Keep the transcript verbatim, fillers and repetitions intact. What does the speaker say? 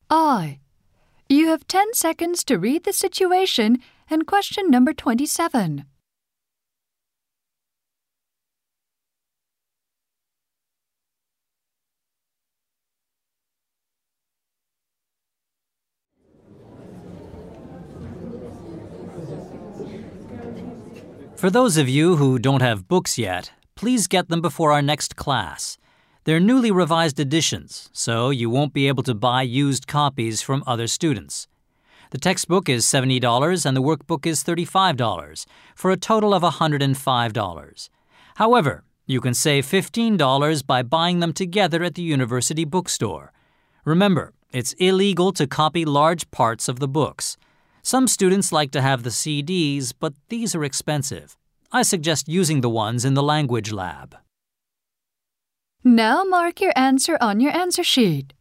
I. You have ten seconds to read the situation and question number twenty-seven. For those of you who don't have books yet, please get them before our next class. They're newly revised editions, so you won't be able to buy used copies from other students. The textbook is seventy dollars and the workbook is thirty-five dollars, for a total of one hundred five dollars. However, you can save fifteen dollars by buying them together at the university bookstore. Remember, it's illegal to copy large parts of the books. Some students like to have the C Ds, but these are expensive. I suggest using the ones in the language lab. Now mark your answer on your answer sheet.